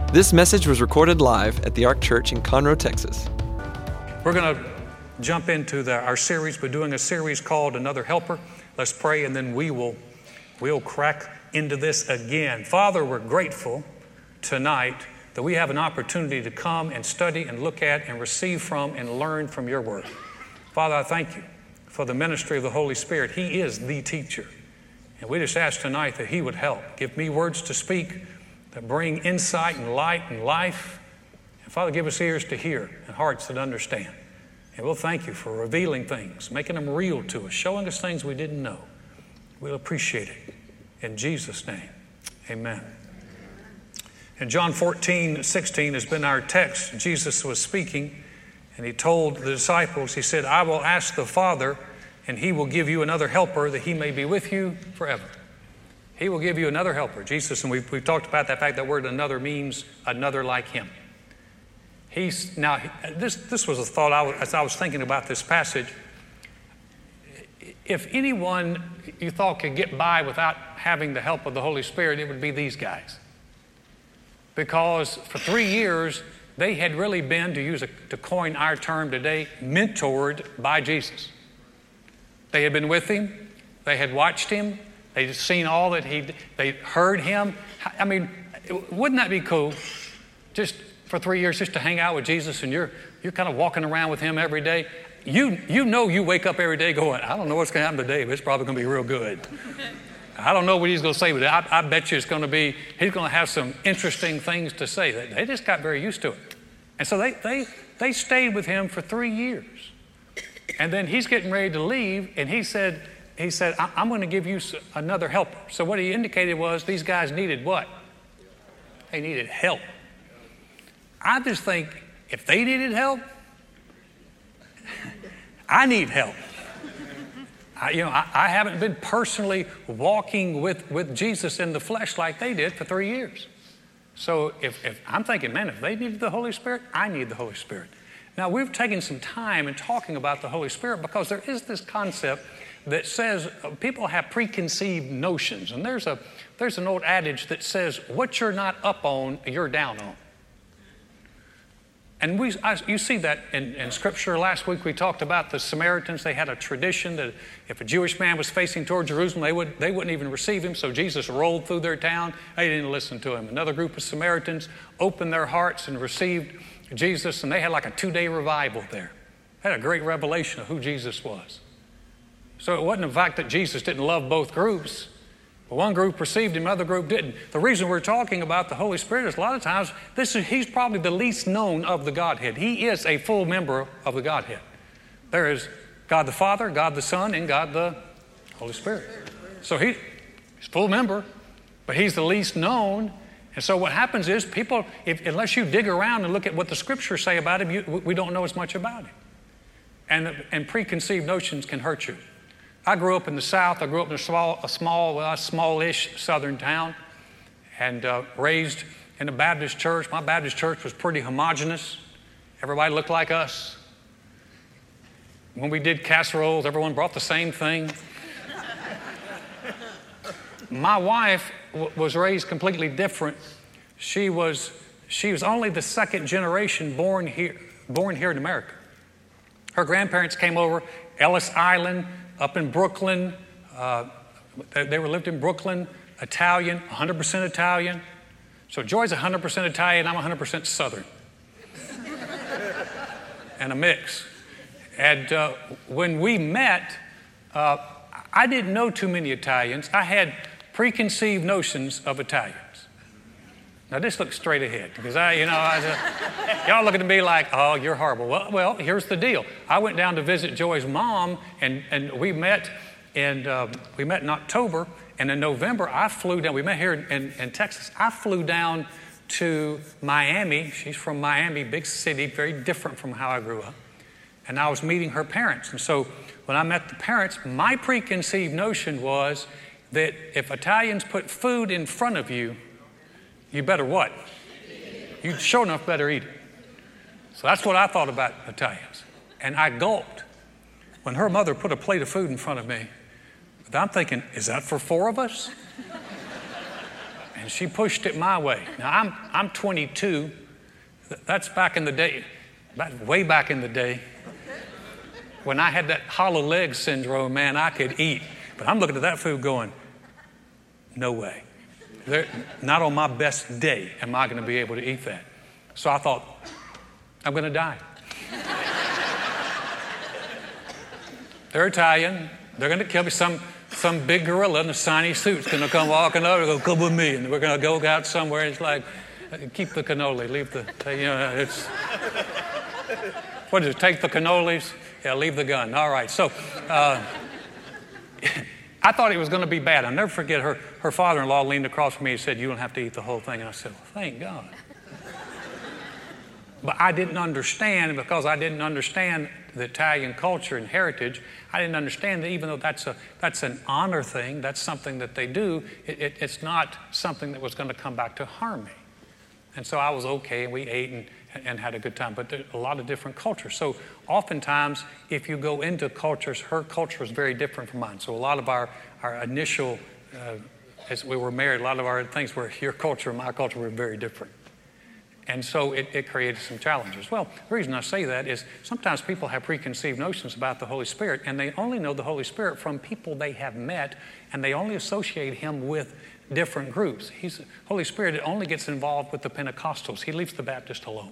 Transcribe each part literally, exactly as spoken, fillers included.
This message was recorded live at the Ark Church in Conroe, Texas. We're going to jump into the, our series. We're doing a series called Another Helper. Let's pray, and then we will we'll crack into this again. Father, we're grateful tonight that we have an opportunity to come and study and look at and receive from and learn from your word. Father, I thank you for the ministry of the Holy Spirit. He is the teacher. And we just ask tonight that he would help. Give me words to speak that bring insight and light and life. And Father, give us ears to hear and hearts that understand. And we'll thank you for revealing things, making them real to us, showing us things we didn't know. We'll appreciate it. In Jesus' name, amen. In John fourteen, sixteen has been our text. Jesus was speaking, and he told the disciples, he said, I will ask the Father, and he will give you another helper that he may be with you forever. He will give you another helper. Jesus, and we've, we've talked about that fact that word another means another like him. He's now, this, this was a thought I was, as I was thinking about this passage. If anyone you thought could get by without having the help of the Holy Spirit, it would be these guys. Because for three years, they had really been, to use a, to coin our term today, mentored by Jesus. They had been with him. They had watched him. They'd seen all that he, they heard him. I mean, wouldn't that be cool? Just for three years, just to hang out with Jesus, and you're you're kind of walking around with him every day. You you know you wake up every day going, I don't know what's going to happen today, but it's probably going to be real good. I don't know what he's going to say, but I, I bet you it's going to be, he's going to have some interesting things to say. They, they just got very used to it. And so they, they, they stayed with him for three years. And then he's getting ready to leave, and he said, he said, I'm going to give you another helper. So what he indicated was these guys needed what? They needed help. I just think if they needed help, I need help. I, you know, I, I haven't been personally walking with, with Jesus in the flesh like they did for three years. So if, if I'm thinking, man, if they needed the Holy Spirit, I need the Holy Spirit. Now, we've taken some time in talking about the Holy Spirit because there is this concept that says people have preconceived notions. And there's a there's an old adage that says, what you're not up on, you're down on. And we, I, you see that in, in Scripture. Last week we talked about the Samaritans. They had a tradition that if a Jewish man was facing toward Jerusalem, they, would, they wouldn't even receive him. So Jesus rolled through their town. They didn't listen to him. Another group of Samaritans opened their hearts and received Jesus, and they had like a two-day revival there. They had a great revelation of who Jesus was. So it wasn't the fact that Jesus didn't love both groups. But one group received him, another group didn't. The reason we're talking about the Holy Spirit is a lot of times this is, he's probably the least known of the Godhead. He is a full member of the Godhead. There is God the Father, God the Son, and God the Holy Spirit. So he, he's a full member, but he's the least known. And so what happens is people, if, unless you dig around and look at what the Scriptures say about him, you, we don't know as much about him. And, and preconceived notions can hurt you. I grew up in the South. I grew up in a small, a small, well, smallish southern town, and uh, raised in a Baptist church. My Baptist church was pretty homogenous. Everybody looked like us. When we did casseroles, everyone brought the same thing. My wife w- was raised completely different. She was she was only the second generation born here, born here in America. Her grandparents came over Ellis Island, up in Brooklyn. Uh, they, they were lived in Brooklyn, Italian, one hundred percent Italian. So Joy's one hundred percent Italian, I'm one hundred percent Southern. And a mix. And uh, when we met, uh, I didn't know too many Italians. I had preconceived notions of Italians. Now this looks straight ahead because I, you know, I, uh, y'all looking at me like, oh, you're horrible. Well, well, here's the deal. I went down to visit Joy's mom, and, and we met in uh, we met in October, and in November I flew down. We met here in, in Texas. I flew down to Miami. She's from Miami, big city, very different from how I grew up. And I was meeting her parents, and so when I met the parents, my preconceived notion was that if Italians put food in front of you, you better what? You sure enough better eat it. So that's what I thought about Italians. And I gulped when her mother put a plate of food in front of me. But I'm thinking, is that for four of us? And and she pushed it my way. Now, I'm, I'm twenty-two. That's back in the day, back, way back in the day. When I had that hollow leg syndrome, man, I could eat. But I'm looking at that food going, no way. There, not on my best day am I going to be able to eat that. So I thought, I'm going to die. They're Italian. They're going to kill me. Some some big gorilla in a shiny suit's going to come walking over and go, come with me. And we're going to go out somewhere. And it's like, keep the cannoli. Leave the, you know, it's, what is it, take the cannolis? Yeah, leave the gun. All right. So uh, I thought it was going to be bad. I'll never forget her, her father-in-law leaned across from me and said, you don't have to eat the whole thing. And I said, well, thank God. But I didn't understand, because I didn't understand the Italian culture and heritage, I didn't understand that even though that's a that's an honor thing, that's something that they do, it, it, it's not something that was going to come back to harm me. And so I was okay, and we ate and, and had a good time. But there's a lot of different cultures. So oftentimes, if you go into cultures, her culture is very different from mine. So a lot of our, our initial, uh, as we were married, a lot of our things were your culture and my culture were very different. And so it, it created some challenges. Well, the reason I say that is sometimes people have preconceived notions about the Holy Spirit, and they only know the Holy Spirit from people they have met, and they only associate him with different groups. He's Holy Spirit, it only gets involved with the Pentecostals. He leaves the Baptist alone.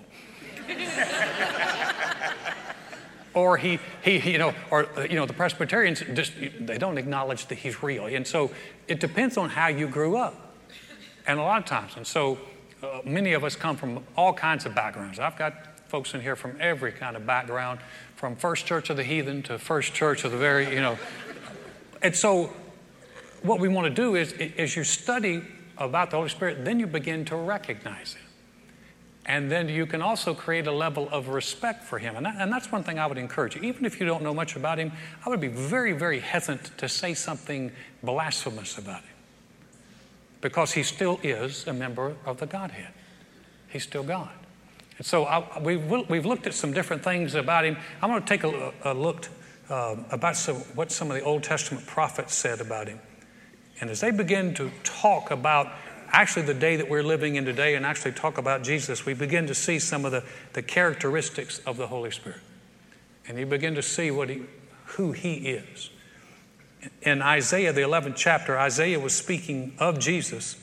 Or he, he, you know, or you know, the Presbyterians just they don't acknowledge that he's real. And so it depends on how you grew up, and a lot of times. And so uh, many of us come from all kinds of backgrounds. I've got folks in here from every kind of background, from First Church of the Heathen to First Church of the very, you know. And so what we want to do is, as you study about the Holy Spirit, then you begin to recognize him. And then you can also create a level of respect for him. And, that, and that's one thing I would encourage you. Even if you don't know much about him, I would be very, very hesitant to say something blasphemous about him. Because he still is a member of the Godhead. He's still God. And so I, we've, we've looked at some different things about him. I'm going to take a, a look uh, about some, what some of the Old Testament prophets said about him. And as they begin to talk about actually the day that we're living in today and actually talk about Jesus, we begin to see some of the, the characteristics of the Holy Spirit. And you begin to see what he, who he is. In Isaiah, the eleventh chapter, Isaiah was speaking of Jesus.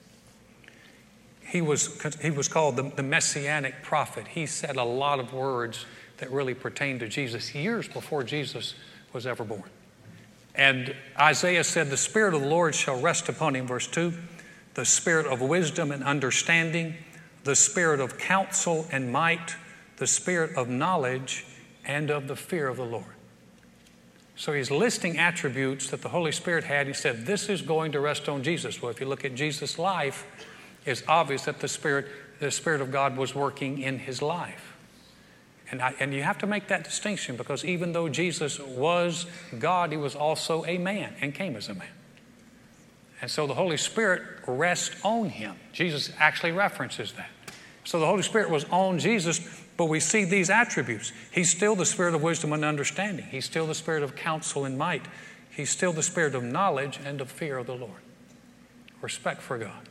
He was, he was called the, the Messianic prophet. He said a lot of words that really pertained to Jesus years before Jesus was ever born. And Isaiah said, the Spirit of the Lord shall rest upon him, verse two, the Spirit of wisdom and understanding, the Spirit of counsel and might, the Spirit of knowledge and of the fear of the Lord. So he's listing attributes that the Holy Spirit had. He said, this is going to rest on Jesus. Well, if you look at Jesus' life, it's obvious that the Spirit, the Spirit of God was working in his life. And, I, and you have to make that distinction, because even though Jesus was God, he was also a man and came as a man. And so the Holy Spirit rests on him. Jesus actually references that. So the Holy Spirit was on Jesus, but we see these attributes. He's still the Spirit of wisdom and understanding. He's still the Spirit of counsel and might. He's still the Spirit of knowledge and of fear of the Lord. Respect for God.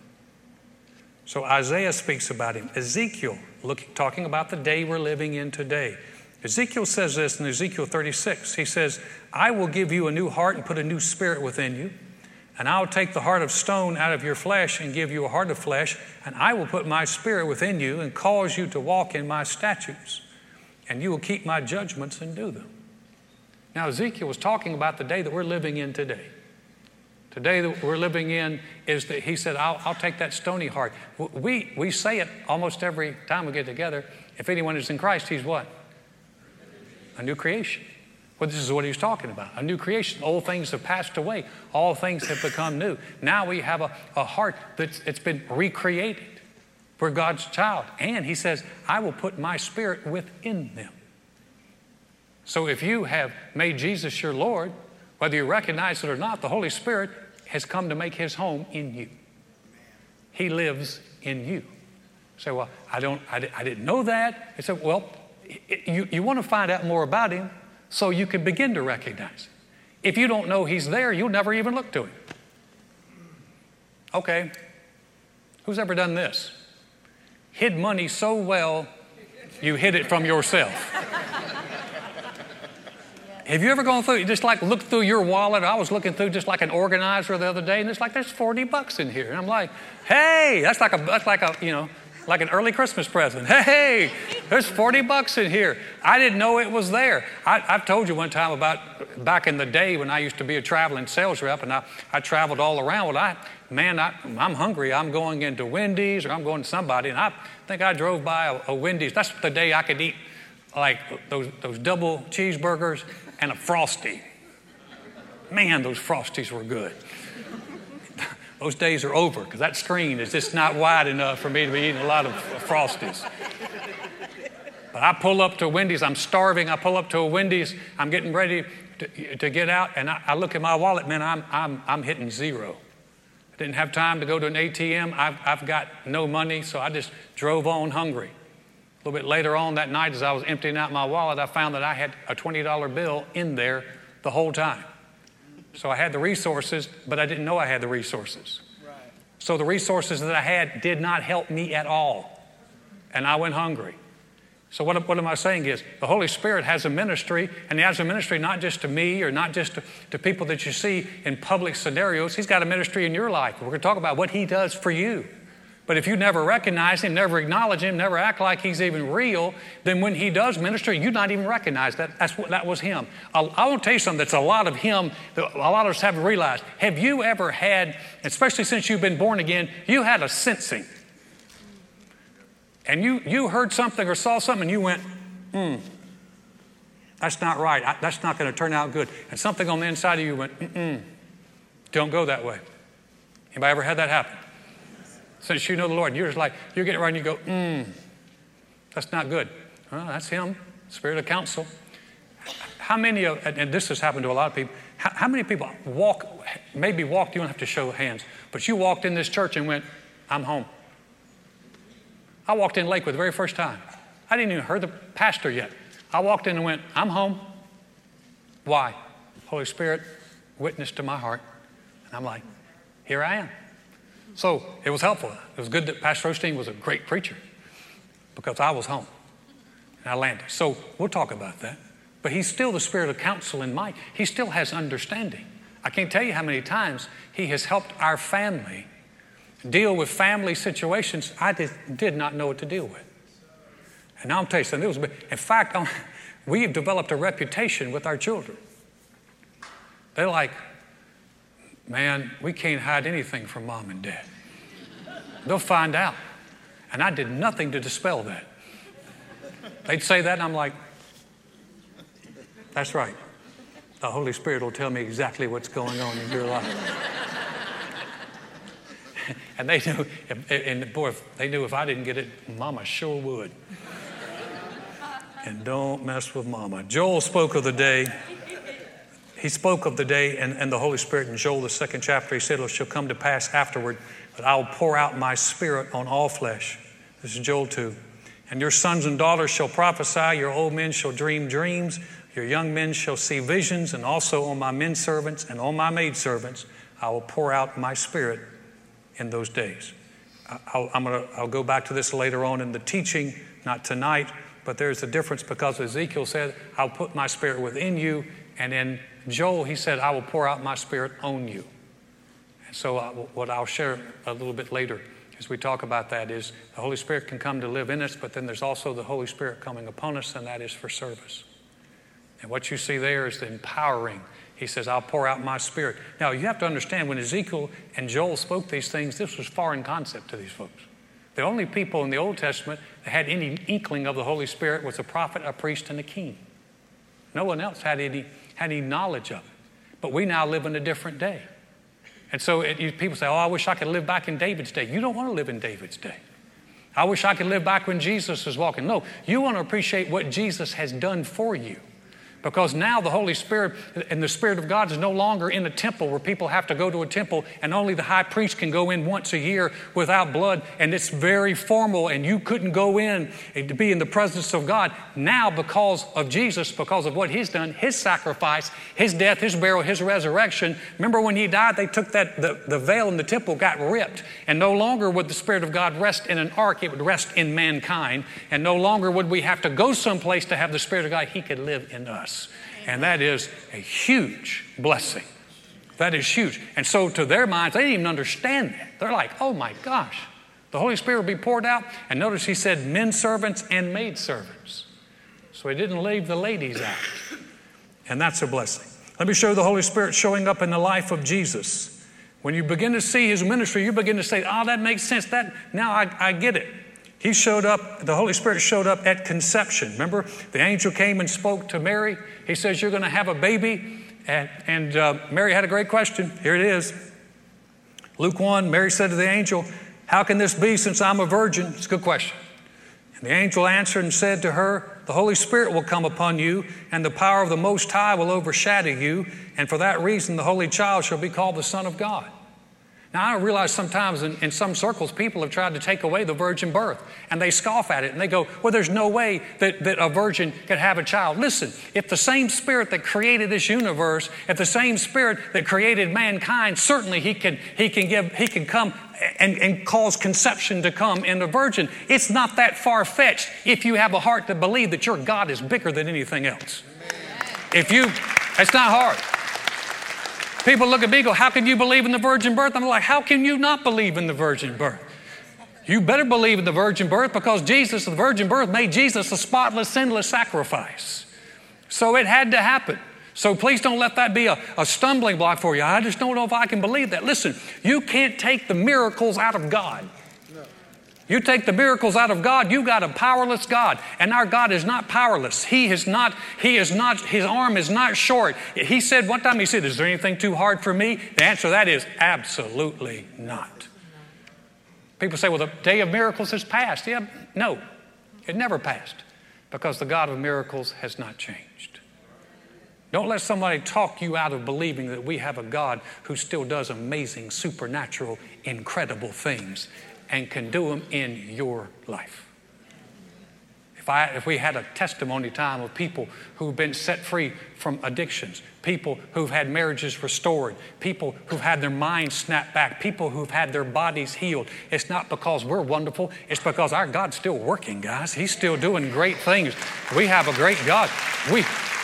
So Isaiah speaks about him. Ezekiel, look, talking about the day we're living in today. Ezekiel says this in Ezekiel thirty-six. He says, I will give you a new heart and put a new spirit within you. And I'll take the heart of stone out of your flesh and give you a heart of flesh. And I will put my spirit within you and cause you to walk in my statutes. And you will keep my judgments and do them. Now, Ezekiel was talking about the day that we're living in today. Today that we're living in is that he said, I'll, I'll take that stony heart. We, we say it almost every time we get together. If anyone is in Christ, he's what? A new creation. Well, this is what he's talking about. A new creation. Old things have passed away. All things have become new. Now we have a, a heart that's it's been recreated. We're God's child. And he says, I will put my spirit within them. So if you have made Jesus your Lord, whether you recognize it or not, the Holy Spirit has come to make his home in you. He lives in you. You say, well, I don't, I, I didn't know that. I said, well, it, you, you want to find out more about him, so you can begin to recognize him. If you don't know he's there, you'll never even look to him. Okay, Who's ever done this? Hid money so well, you hid it from yourself. Have you ever gone through, just like looked through your wallet? I was looking through just like an organizer the other day, and it's like, there's forty bucks in here. And I'm like, hey, that's like a, that's like a, you know, like an early Christmas present. Hey, there's forty bucks in here. I didn't know it was there. I, I've told you one time about back in the day when I used to be a traveling sales rep, and I, I traveled all around. Well, I, man, I, I'm hungry. I'm going into Wendy's, or I'm going to somebody, and I think I drove by a, a Wendy's. That's the day I could eat like those, those double cheeseburgers and a Frosty. Man, those Frosties were good. Those days are over because that screen is just not wide enough for me to be eating a lot of Frosties. But I pull up to Wendy's. I'm starving. I pull up to a Wendy's. I'm getting ready to, to get out, and I, I look at my wallet. Man, I'm, I'm, I'm hitting zero. I didn't have time to go to an A T M. I've, I've got no money, so I just drove on hungry. A little bit later on that night, as I was emptying out my wallet, I found that I had a twenty dollar bill in there the whole time. So I had the resources, but I didn't know I had the resources. Right. So the resources that I had did not help me at all. And I went hungry. So what, what am I saying is, the Holy Spirit has a ministry, and He has a ministry not just to me or not just to, to people that you see in public scenarios. He's got a ministry in your life. We're going to talk about what He does for you. But if you never recognize Him, never acknowledge Him, never act like He's even real, then when He does ministry, you not even recognize that. That's what, that was Him. I, I want to tell you something that's a lot of Him that a lot of us haven't realized. Have you ever had, especially since you've been born again, you had a sensing. And you, you heard something or saw something and you went, hmm, that's not right. I, that's not going to turn out good. And something on the inside of you went, mm-mm, don't go that way. Anybody ever had that happen? Since you know the Lord, you're just like, you're getting right and you go, mm, that's not good. Well, that's Him, Spirit of counsel. How many of, and this has happened to a lot of people, how, how many people walk, maybe walked, you don't have to show hands, but you walked in this church and went, I'm home. I walked in Lakewood the very first time. I didn't even hear the pastor yet. I walked in and went, I'm home. Why? Holy Spirit witnessed to my heart. And I'm like, here I am. So it was helpful. It was good that Pastor Osteen was a great preacher because I was home and I landed. So we'll talk about that. But He's still the Spirit of counsel and might. He still has understanding. I can't tell you how many times He has helped our family deal with family situations I did, did not know what to deal with. And now I'm telling you something. It was, in fact, we've developed a reputation with our children. They're like, man, we can't hide anything from Mom and Dad. They'll find out. And I did nothing to dispel that. They'd say that, and I'm like, that's right. The Holy Spirit will tell me exactly what's going on in your life. And they knew, and boy, if they knew if I didn't get it, Mama sure would. And don't mess with Mama. Joel spoke of the day. He spoke of the day and, and the Holy Spirit in Joel, the second chapter. He said, it shall come to pass afterward that I will pour out my Spirit on all flesh. This is Joel two. And your sons and daughters shall prophesy. Your old men shall dream dreams. Your young men shall see visions. And also on my men servants and on my maid servants, I will pour out my Spirit in those days. I'll, I'm gonna, I'll go back to this later on in the teaching, not tonight, but there's a difference because Ezekiel said, I'll put my Spirit within you. And in Joel, he said, I will pour out my Spirit on you. And so I, what I'll share a little bit later as we talk about that is the Holy Spirit can come to live in us, but then there's also the Holy Spirit coming upon us, and that is for service. And what you see there is the empowering. He says, I'll pour out my Spirit. Now, you have to understand, when Ezekiel and Joel spoke these things, this was foreign concept to these folks. The only people in the Old Testament that had any inkling of the Holy Spirit was a prophet, a priest, and a king. No one else had any, had any knowledge of it. But we now live in a different day. And so it, you, people say, oh, I wish I could live back in David's day. You don't want to live in David's day. I wish I could live back when Jesus was walking. No, you want to appreciate what Jesus has done for you. Because now the Holy Spirit and the Spirit of God is no longer in a temple where people have to go to a temple and only the high priest can go in once a year without blood, and it's very formal and you couldn't go in to be in the presence of God. Now, because of Jesus, because of what He's done, His sacrifice, His death, His burial, His resurrection. Remember when He died, they took that, the, the veil in the temple got ripped, and no longer would the Spirit of God rest in an ark, it would rest in mankind, and no longer would we have to go someplace to have the Spirit of God. He could live in us. And that is a huge blessing. That is huge. And so to their minds, they didn't even understand that. They're like, oh my gosh, the Holy Spirit will be poured out. And notice He said men servants and maid servants. So He didn't leave the ladies out. And that's a blessing. Let me show you the Holy Spirit showing up in the life of Jesus. When you begin to see His ministry, you begin to say, oh, that makes sense. That now I, I get it. He showed up, the Holy Spirit showed up at conception. Remember, the angel came and spoke to Mary. He says, you're going to have a baby. And, and uh, Mary had a great question. Here it is. Luke one, Mary said to the angel, how can this be since I'm a virgin? It's a good question. And the angel answered and said to her, the Holy Spirit will come upon you, and the power of the Most High will overshadow you. And for that reason, the Holy Child shall be called the Son of God. Now, I realize sometimes in, in some circles, people have tried to take away the virgin birth, and they scoff at it, and they go, well, there's no way that, that a virgin could have a child. Listen, if the same Spirit that created this universe, if the same Spirit that created mankind, certainly He can, he can, give, he can come and, and cause conception to come in a virgin. It's not that far-fetched if you have a heart to believe that your God is bigger than anything else. If you, it's not hard. People look at me and go, how can you believe in the virgin birth? I'm like, how can you not believe in the virgin birth? You better believe in the virgin birth because Jesus, the virgin birth, made Jesus a spotless, sinless sacrifice. So it had to happen. So please don't let that be a, a stumbling block for you. I just don't know if I can believe that. Listen, you can't take the miracles out of God. You take the miracles out of God, you've got a powerless God. And our God is not powerless. He is not, he is not, His arm is not short. He said one time, He said, is there anything too hard for me? The answer to that is absolutely not. People say, well, the day of miracles has passed. Yeah, no, it never passed because the God of miracles has not changed. Don't let somebody talk you out of believing that we have a God who still does amazing, supernatural, incredible things and can do them in your life. If, I, if we had a testimony time of people who've been set free from addictions, people who've had marriages restored, people who've had their minds snapped back, people who've had their bodies healed, it's not because we're wonderful, it's because our God's still working, guys. He's still doing great things. We have a great God. We,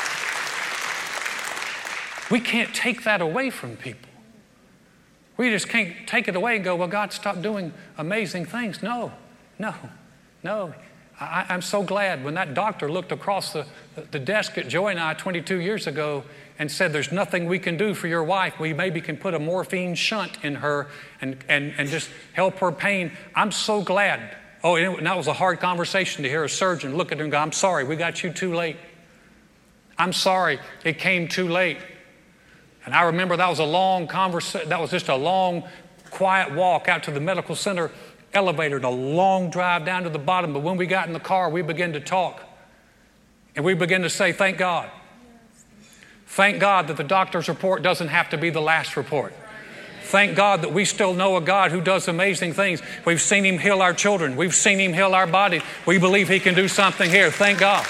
we can't take that away from people. We just can't take it away and go, well, God stopped doing amazing things. No, no, no. I, I'm so glad when that doctor looked across the, the desk at Joy and I twenty-two years ago and said, there's nothing we can do for your wife. We maybe can put a morphine shunt in her and, and, and just help her pain. I'm so glad. Oh, and that was a hard conversation to hear a surgeon look at her and go, I'm sorry, we got you too late. I'm sorry, it came too late. And I remember that was a long conversation. That was just a long, quiet walk out to the medical center elevator and a long drive down to the bottom. But when we got in the car, we began to talk. And we began to say, thank God. Thank God that the doctor's report doesn't have to be the last report. Thank God that we still know a God who does amazing things. We've seen Him heal our children. We've seen Him heal our body. We believe He can do something here. Thank God.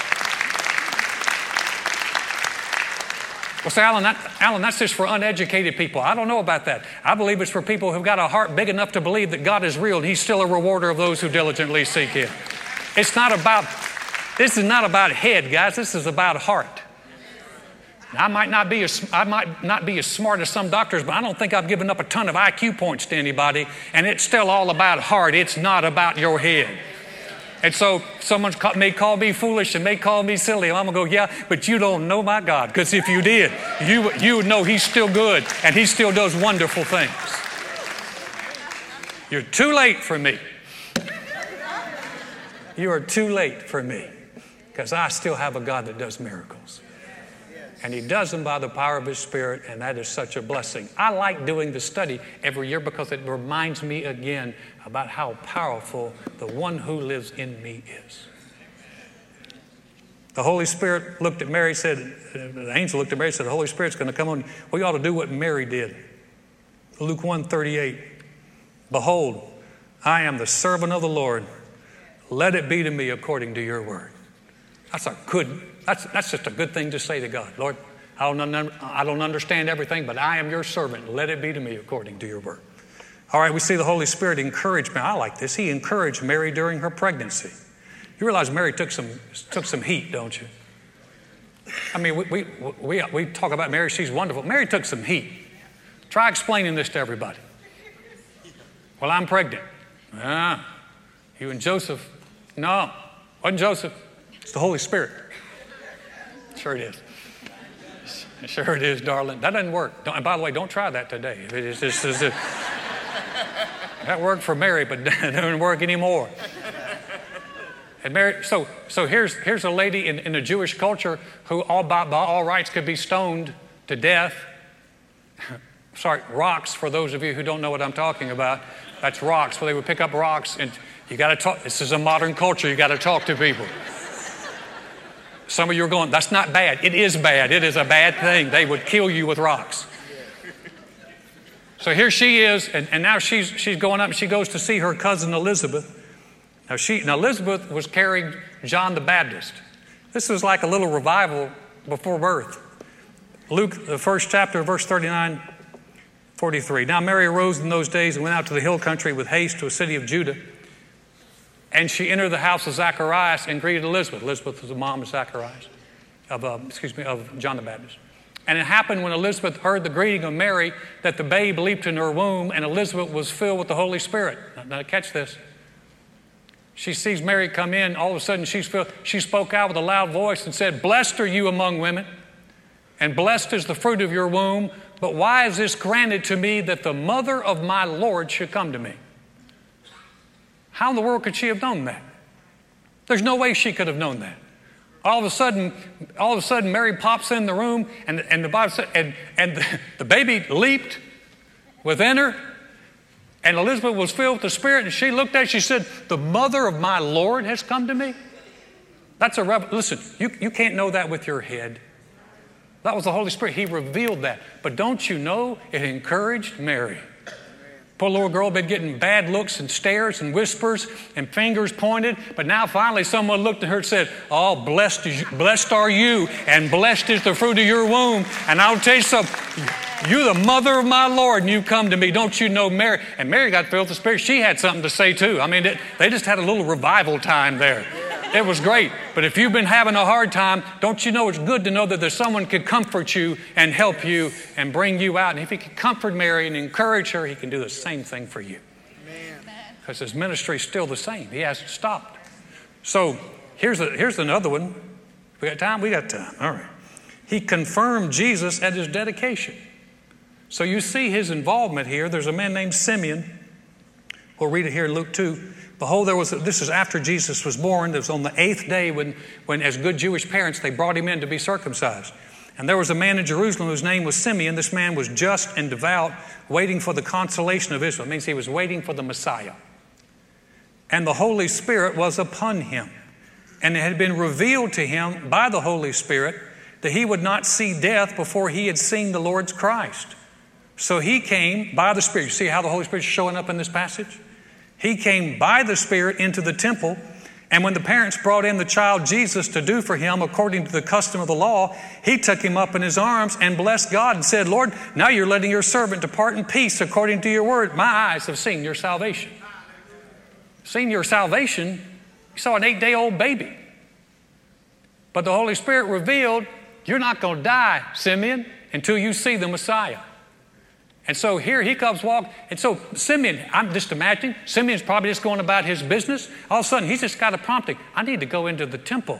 Well, say, Alan, that, Alan, that's just for uneducated people. I don't know about that. I believe it's for people who've got a heart big enough to believe that God is real and He's still a rewarder of those who diligently seek Him. It's not about, this is not about head, guys. This is about heart. Now, I might not be as, I might not be as smart as some doctors, but I don't think I've given up a ton of I Q points to anybody, and it's still all about heart. It's not about your head. And so someone may call me foolish and may call me silly. And I'm going to go, yeah, but you don't know my God. Because if you did, you, you would know He's still good and He still does wonderful things. You're too late for me. You are too late for me. Because I still have a God that does miracles. And He does them by the power of His Spirit, and that is such a blessing. I like doing the study every year because it reminds me again about how powerful the one who lives in me is. The Holy Spirit looked at Mary, said, the angel looked at Mary and said, the Holy Spirit's going to come on. We ought to do what Mary did. Luke one thirty-eight. Behold, I am the servant of the Lord. Let it be to me according to your word. That's a good, that's, that's just a good thing to say to God. Lord, I don't, I don't understand everything, but I am your servant. Let it be to me according to your word. All right, we see the Holy Spirit encourage me. I like this. He encouraged Mary during her pregnancy. You realize Mary took some took some heat, don't you? I mean, we, we, we, we talk about Mary. She's wonderful. Mary took some heat. Try explaining this to everybody. Well, I'm pregnant. Ah, you and Joseph. No, wasn't Joseph. It's the Holy Spirit. Sure it is. Sure it is, darling. That doesn't work. Don't, and by the way, don't try that today. It is, it's, it's, it's, that worked for Mary, but it doesn't work anymore. And Mary, so so here's here's a lady in, in the Jewish culture who all by, by all rights could be stoned to death. Sorry, rocks, for those of you who don't know what I'm talking about. That's rocks, where they would pick up rocks, and you got to talk. This is a modern culture. You got to talk to people. Some of you are going, that's not bad. It is bad. It is a bad thing. They would kill you with rocks. So here she is, and, and now she's she's going up, and she goes to see her cousin Elizabeth. Now, she, now Elizabeth was carrying John the Baptist. This was like a little revival before birth. Luke, the first chapter, verse thirty-nine, forty-three. Now Mary arose in those days and went out to the hill country with haste to a city of Judah. And she entered the house of Zacharias and greeted Elizabeth. Elizabeth was the mom of Zacharias, of uh, excuse me, of John the Baptist. And it happened when Elizabeth heard the greeting of Mary that the babe leaped in her womb, and Elizabeth was filled with the Holy Spirit. Now, now catch this. She sees Mary come in. All of a sudden, she's filled, she spoke out with a loud voice and said, "Blessed are you among women, and blessed is the fruit of your womb. But why is this granted to me that the mother of my Lord should come to me?" How in the world could she have known that? There's no way she could have known that. All of a sudden, all of a sudden, Mary pops in the room, and, and the Bible said, and, and the, the baby leaped within her. And Elizabeth was filled with the Spirit, and she looked at it, she said, "The mother of my Lord has come to me." That's a revelation. Listen, you, you can't know that with your head. That was the Holy Spirit. He revealed that. But don't you know, it encouraged Mary. Poor little girl had been getting bad looks and stares and whispers and fingers pointed. But now finally someone looked at her and said, "Oh, blessed, is you, blessed are you, and blessed is the fruit of your womb. And I'll tell you something. You're the mother of my Lord, and you come to me. Don't you know Mary?" And Mary got filled with the Spirit. She had something to say too. I mean, it, they just had a little revival time there. It was great. But if you've been having a hard time, don't you know it's good to know that there's someone who can comfort you and help you and bring you out. And if he can comfort Mary and encourage her, he can do the same thing for you. Because his ministry is still the same. He hasn't stopped. So here's, a, here's another one. We got time? We got time. All right. He confirmed Jesus at his dedication. So you see his involvement here. There's a man named Simeon. We'll read it here in Luke two. Behold, there was, a, this is after Jesus was born. It was on the eighth day when, when, as good Jewish parents, they brought him in to be circumcised. And there was a man in Jerusalem whose name was Simeon. This man was just and devout, waiting for the consolation of Israel. It means he was waiting for the Messiah. And the Holy Spirit was upon him. And it had been revealed to him by the Holy Spirit that he would not see death before he had seen the Lord's Christ. So he came by the Spirit. You see how the Holy Spirit is showing up in this passage? He came by the Spirit into the temple, and when the parents brought in the child Jesus to do for him according to the custom of the law, he took him up in his arms and blessed God and said, "Lord, now you're letting your servant depart in peace according to your word. My eyes have seen your salvation." Seen your salvation? You saw an eight-day-old baby. But the Holy Spirit revealed, you're not going to die, Simeon, until you see the Messiah. And so here he comes walking. And so Simeon, I'm just imagining, Simeon's probably just going about his business. All of a sudden, he's just got a prompting. I need to go into the temple.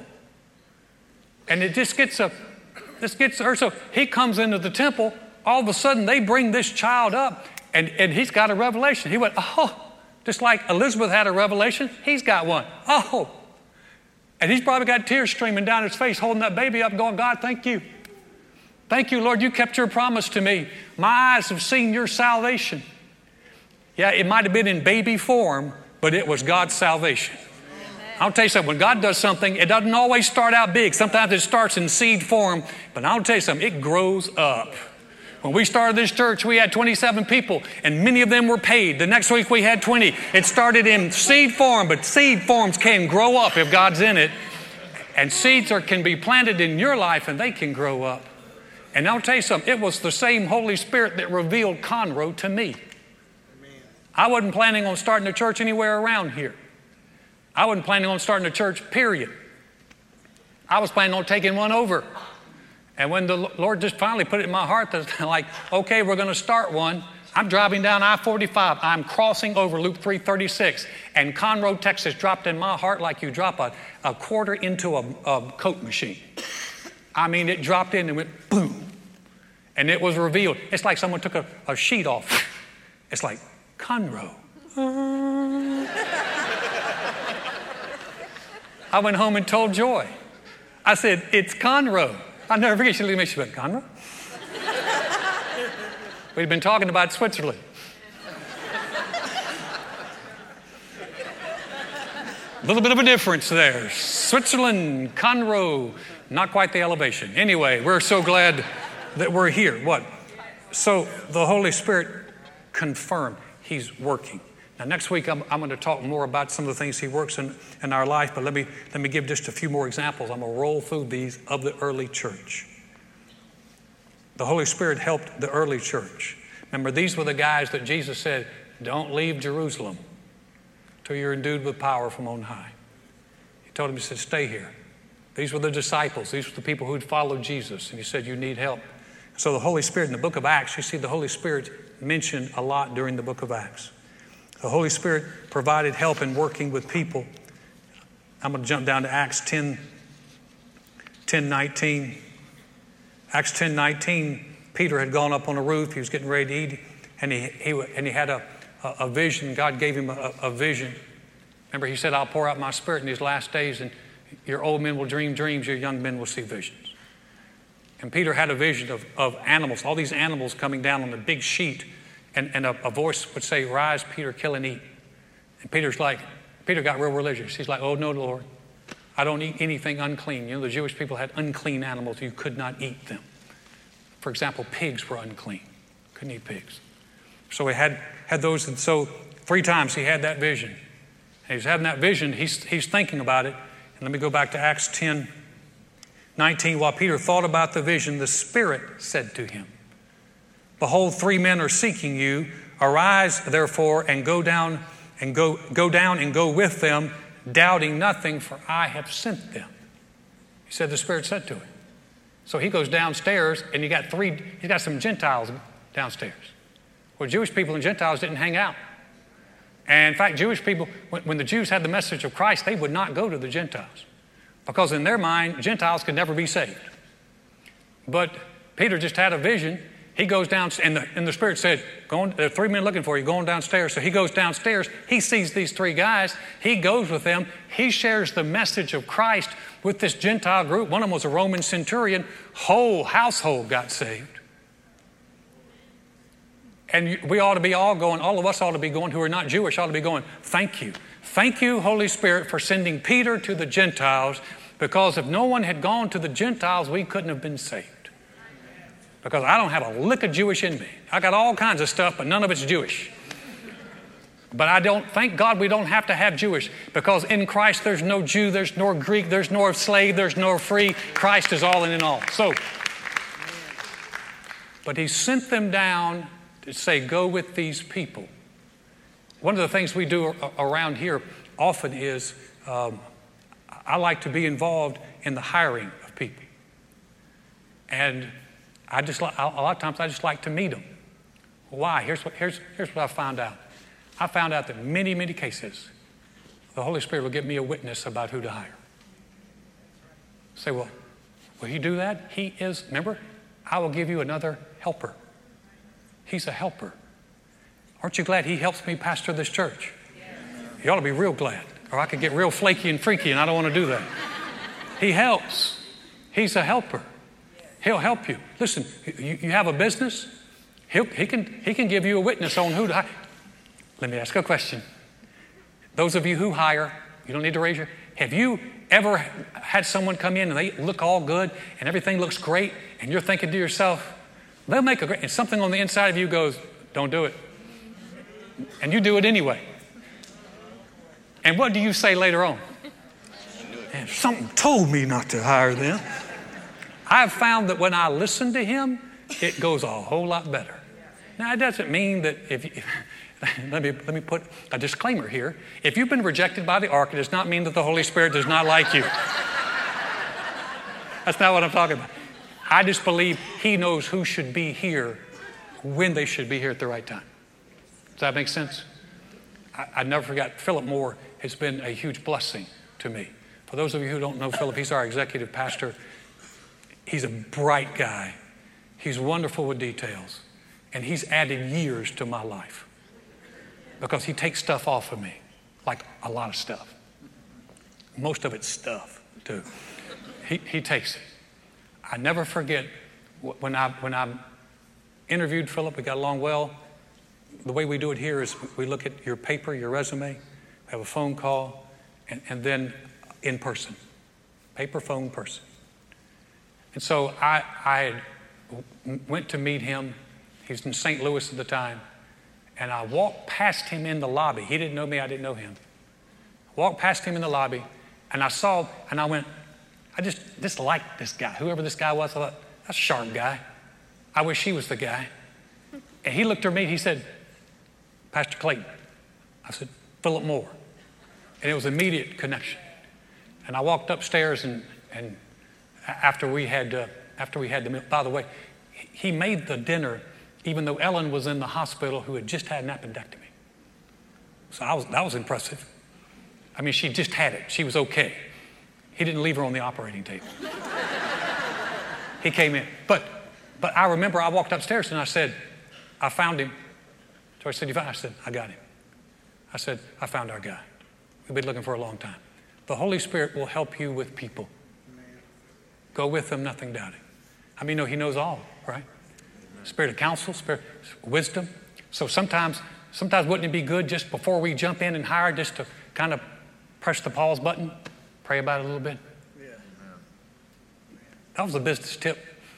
And it just gets a, this gets her. So he comes into the temple. All of a sudden, they bring this child up. And, and he's got a revelation. He went, oh, just like Elizabeth had a revelation, he's got one. Oh. And he's probably got tears streaming down his face, holding that baby up, going, "God, thank you. Thank you, Lord, you kept your promise to me. My eyes have seen your salvation." Yeah, it might have been in baby form, but it was God's salvation. Amen. I'll tell you something, when God does something, it doesn't always start out big. Sometimes it starts in seed form, but I'll tell you something, it grows up. When we started this church, we had twenty-seven people, and many of them were paid. The next week we had twenty. It started in seed form, but seed forms can grow up if God's in it. And seeds are, can be planted in your life, and they can grow up. And I'll tell you something, it was the same Holy Spirit that revealed Conroe to me. I wasn't planning on starting a church anywhere around here. I wasn't planning on starting a church, period. I was planning on taking one over. And when the Lord just finally put it in my heart, that like, okay, we're going to start one. I'm driving down I forty-five. I'm crossing over Loop three thirty-six. And Conroe, Texas dropped in my heart like you drop a, a quarter into a, a Coke machine. I mean, it dropped in and went boom. And it was revealed. It's like someone took a, a sheet off. It's like, Conroe. I went home and told Joy. I said, it's Conroe. I'll never forget. She looked at me, she went, Conroe? We'd been talking about Switzerland. A little bit of a difference there. Switzerland, Conroe, not quite the elevation. Anyway, we're so glad that we're here. What? So the Holy Spirit confirmed He's working. Now, next week, I'm, I'm going to talk more about some of the things He works in, in our life, but let me, let me give just a few more examples. I'm going to roll through these of the early church. The Holy Spirit helped the early church. Remember, these were the guys that Jesus said, don't leave Jerusalem till you're endued with power from on high. He told them, He said, stay here. These were the disciples. These were the people who'd followed Jesus. And He said, you need help. So the Holy Spirit, in the book of Acts, you see the Holy Spirit mentioned a lot during the book of Acts. The Holy Spirit provided help in working with people. I'm going to jump down to Acts ten, ten nineteen. Acts ten nineteen, Peter had gone up on a roof. He was getting ready to eat, and he, he, and he had a, a, a vision. God gave him a, a vision. Remember, He said, I'll pour out my Spirit in these last days, and your old men will dream dreams, your young men will see visions. And Peter had a vision of, of animals, all these animals coming down on a big sheet, and, and a, a voice would say, rise, Peter, kill and eat. And Peter's like, Peter got real religious. He's like, oh, no, Lord, I don't eat anything unclean. You know, the Jewish people had unclean animals. You could not eat them. For example, pigs were unclean. Couldn't eat pigs. So he had, had those, and so three times he had that vision. And he's having that vision. He's, he's thinking about it. And let me go back to Acts ten nineteen. While Peter thought about the vision, the Spirit said to him, behold, three men are seeking you. Arise, therefore, and go down and go, go down and go with them, doubting nothing, for I have sent them. He said the Spirit said to him. So he goes downstairs, and you got three, you got some Gentiles downstairs. Well, Jewish people and Gentiles didn't hang out. And in fact, Jewish people, when, when the Jews had the message of Christ, they would not go to the Gentiles. Because in their mind, Gentiles could never be saved. But Peter just had a vision. He goes down, and the, and the Spirit said, go on, there are three men looking for you, going downstairs. So he goes downstairs. He sees these three guys. He goes with them. He shares the message of Christ with this Gentile group. One of them was a Roman centurion. Whole household got saved. And we ought to be all going, all of us ought to be going, who are not Jewish, ought to be going, thank you. Thank you, Holy Spirit, for sending Peter to the Gentiles, because if no one had gone to the Gentiles, we couldn't have been saved. Because I don't have a lick of Jewish in me. I got all kinds of stuff, but none of it's Jewish. But I don't, thank God we don't have to have Jewish, because in Christ there's no Jew, there's no Greek, there's no slave, there's no free. Christ is all and in all. So, but He sent them down to say, go with these people. One of the things we do around here often is um, I like to be involved in the hiring of people. And I just, a lot of times I just like to meet them. Why? Here's what, here's, here's what I found out. I found out that in many, many cases, the Holy Spirit will give me a witness about who to hire. Say, well, will He do that? He is, remember, I will give you another helper. He's a helper. Aren't you glad He helps me pastor this church? You ought to be real glad, or I could get real flaky and freaky, and I don't want to do that. He helps. He's a helper. He'll help you. Listen, you, you have a business, he'll, he, can, he can give you a witness on who to hire. Let me ask a question. Those of you who hire, you don't need to raise your, Have you ever had someone come in and they look all good and everything looks great and you're thinking to yourself, they'll make a great, and something on the inside of you goes, don't do it. And you do it anyway. And what do you say later on? And something told me not to hire them. I've found that when I listen to him, it goes a whole lot better. Now, it doesn't mean that if you, let me let me put a disclaimer here. If you've been rejected by the ark, it does not mean that the Holy Spirit does not like you. That's not what I'm talking about. I just believe he knows who should be here when they should be here at the right time. Does that make sense? I, I never forgot, Philip Moore has been a huge blessing to me. For those of you who don't know Philip, he's our executive pastor. He's a bright guy. He's wonderful with details. And he's added years to my life because he takes stuff off of me, like a lot of stuff. Most of it's stuff, too. He, he takes it. I never forget when I, when I interviewed Philip, we got along well. The way we do it here is we look at your paper, your resume, we have a phone call, and, and then in person. Paper, phone, person. And so I, I went to meet him. He's in Saint Louis at the time. And I walked past him in the lobby. He didn't know me, I didn't know him. Walked past him in the lobby, and I saw, and I went, I just, just liked this guy. Whoever this guy was, I thought, that's a sharp guy. I wish he was the guy. And he looked at me, he said, Pastor Clayton. I said, Philip Moore. And it was immediate connection. And I walked upstairs, and, and after we had, uh, after we had the meal, by the way, he made the dinner even though Ellen was in the hospital who had just had an appendectomy. So I was, that was impressive. I mean, she just had it. She was okay. He didn't leave her on the operating table. He came in. But but I remember I walked upstairs and I said, I found him. So I said, you found him? I said, I got him. I said, I found our guy. We've been looking for a long time. The Holy Spirit will help you with people. Go with them, nothing doubting. I mean, no, he knows all, right? Spirit of counsel, spirit of wisdom. So sometimes, sometimes wouldn't it be good just before we jump in and hire, just to kind of press the pause button, pray about it a little bit? Yeah. That was a business tip.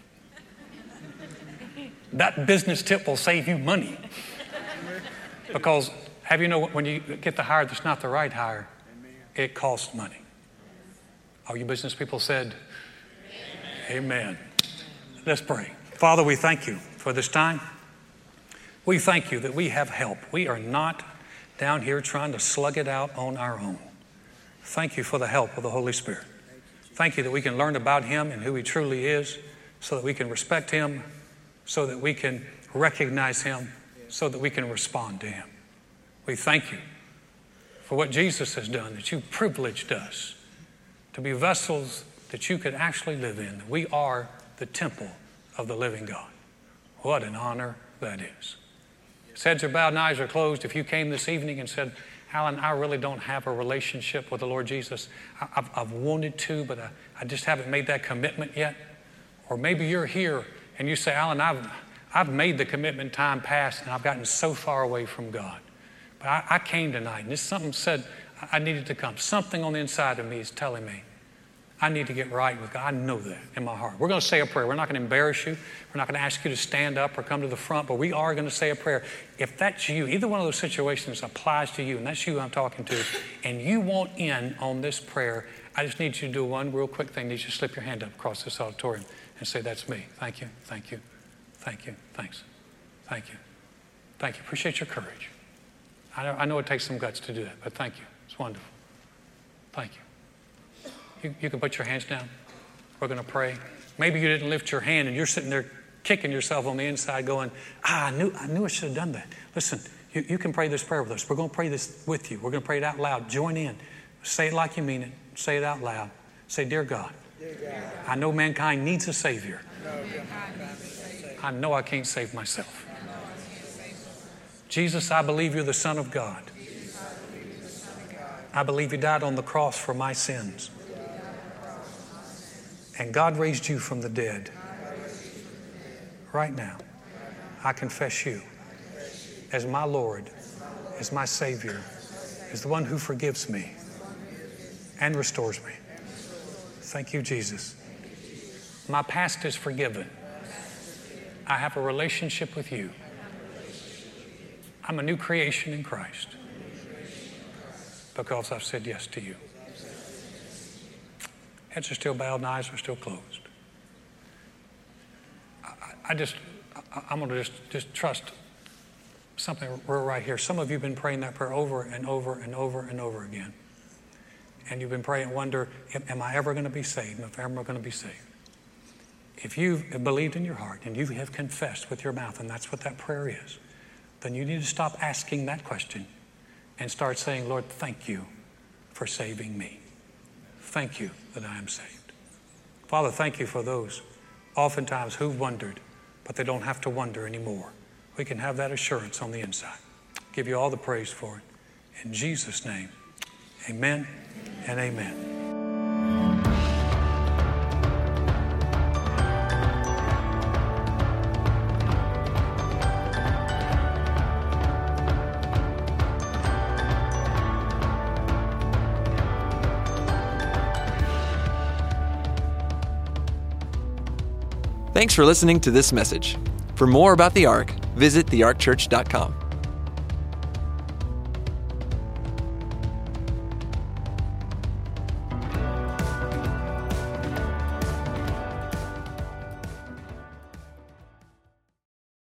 That business tip will save you money. Because have you know when you get the hire that's not the right hire, it costs money. All you business people said, Amen. Amen. Let's pray. Father, we thank you for this time. We thank you that we have help. We are not down here trying to slug it out on our own. Thank you for the help of the Holy Spirit. Thank you that we can learn about him and who he truly is so that we can respect him, so that we can recognize him, so that we can respond to him. We thank you for what Jesus has done, that you privileged us to be vessels that you could actually live in. That we are the temple of the living God. What an honor that is. Heads are bowed and eyes are closed. If you came this evening and said, Alan, I really don't have a relationship with the Lord Jesus. I, I've, I've wanted to, but I, I just haven't made that commitment yet. Or maybe you're here and you say, Alan, I've, I've made the commitment time past and I've gotten so far away from God. But I, I came tonight and just something said I needed to come. Something on the inside of me is telling me I need to get right with God. I know that in my heart. We're going to say a prayer. We're not going to embarrass you. We're not going to ask you to stand up or come to the front, but we are going to say a prayer. If that's you, either one of those situations applies to you, and that's you I'm talking to, and you want in on this prayer, I just need you to do one real quick thing. I need you to slip your hand up across this auditorium and say, that's me. Thank you, thank you, thank you, thanks, thank you, thank you. Appreciate your courage. I know, I know it takes some guts to do that, but thank you. It's wonderful. Thank you. You, you can put your hands down. We're going to pray. Maybe you didn't lift your hand and you're sitting there kicking yourself on the inside going, ah, I knew I knew I should have done that. Listen, you, you can pray this prayer with us. We're going to pray this with you. We're going to pray it out loud. Join in. Say it like you mean it. Say it out loud. Say, Dear God, Dear God, I know mankind needs a Savior. I know I can't save myself. Jesus, I believe you're the Son of God. I believe you died on the cross for my sins. And God raised you from the dead. Right now, I confess you as my Lord, as my Savior, as the one who forgives me. and restores me. Thank you, Jesus. My past is forgiven. I have a relationship with you. I'm a new creation in Christ because I've said yes to you. Heads are still bowed and eyes are still closed. I, I just, I, I'm going to just, just trust something right here. Some of you have been praying that prayer over and over and over and over again. And you've been praying and wonder, am I ever going to be saved? Am I ever going to be saved? If you've believed in your heart and you have confessed with your mouth, and that's what that prayer is, then you need to stop asking that question and start saying, Lord, thank you for saving me. Thank you that I am saved. Father, thank you for those oftentimes who've wondered, but they don't have to wonder anymore. We can have that assurance on the inside. Give you all the praise for it. In Jesus' name, amen and amen. Thanks for listening to this message. For more about the Ark, visit the ark church dot com.